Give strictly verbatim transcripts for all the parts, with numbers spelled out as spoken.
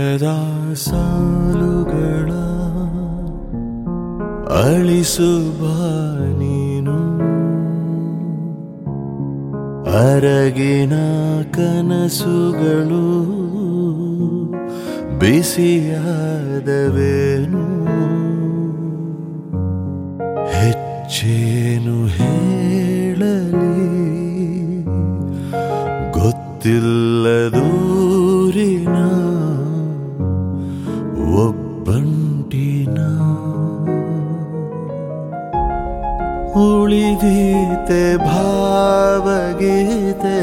ನೆಲದ ಸಾಲುಗಳ ಅಳಿಸುವ ನೀನು, ಅರಗಿನ ಕನಸುಗಳು ಬಿಸಿಯಾದವೇನು, ಹೆಚ್ಚೇನು ಹೇಳಲಿ ಗೊತ್ತಿಲ್ಲದೂರಿನ ಒಬ್ಬಂಟಿನ. ಉಳಿದೀತೆ ಭಾವಗೀತೆ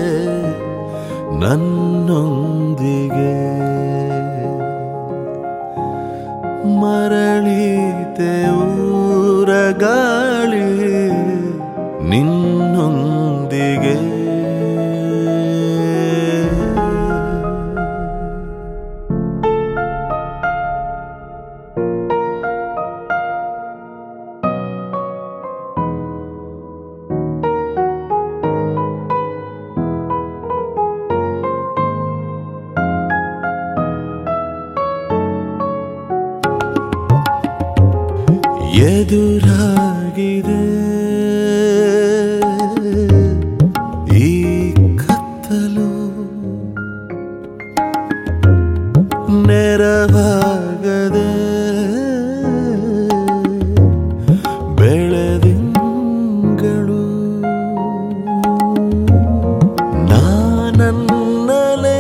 ನನ್ನೊಂದಿಗೆ, ಮರಳೀತೆ ಊರ ಗಾಳಿ ನಿನ್ನೊಂದಿಗೆ. ಎದುರಾಗಿದೆ ಈ ಕತ್ತಲು, ನೆರವಾಗದೆ ಬೆಳದಿಂಗಳು, ನಾನನ್ನಲೇ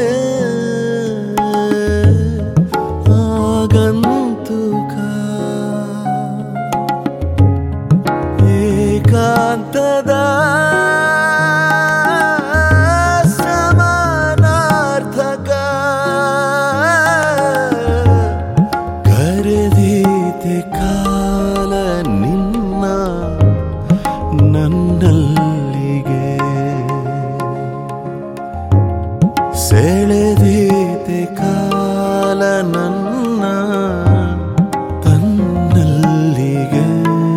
ಆಗಂತುಕ, ಏಕಾಂತದ ಸಮಾನಾರ್ಥಕ, ಕರೆದೀತೆ ಕಾಲ ನಿನ್ನ ನನ್ನಲ್ಲಿಗೆ, ಸೆಳೆದೀತೆ ಕಾಲ ನನ್ನ ತನ್ನಲ್ಲಿಗೆ.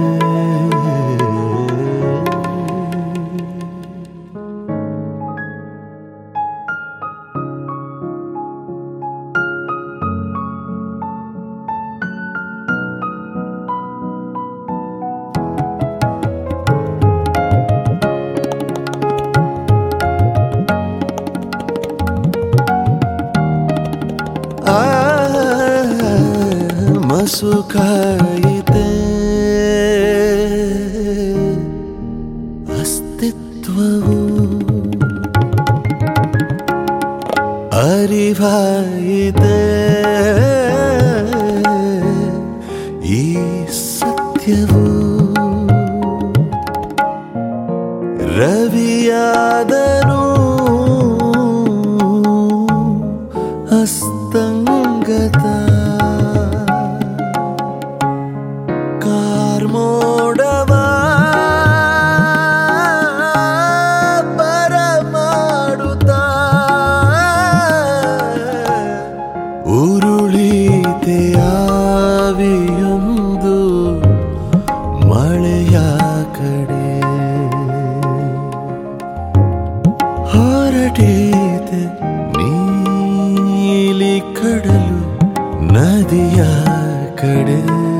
ಮಸುಕಾಯಿತೆ ಅಸ್ತಿತ್ವವು, ಅರಿವಾಯಿತೆ ಈ ಸತ್ಯವು, ರವಿಯಾದನು ಅಸ್ತಂಗತ, ಕಾರ್ಮೋಡವ ಬರಮಾಡುತ್ತ, ಉರುಳೀತೆ ಆವಿಯೊಂದು ಮಳೆಯ ಕಡೆ, ಹೊರಟೀತೆ ನೀಲಿ ಕಡಲು ನದಿಯ ಕಡೆ.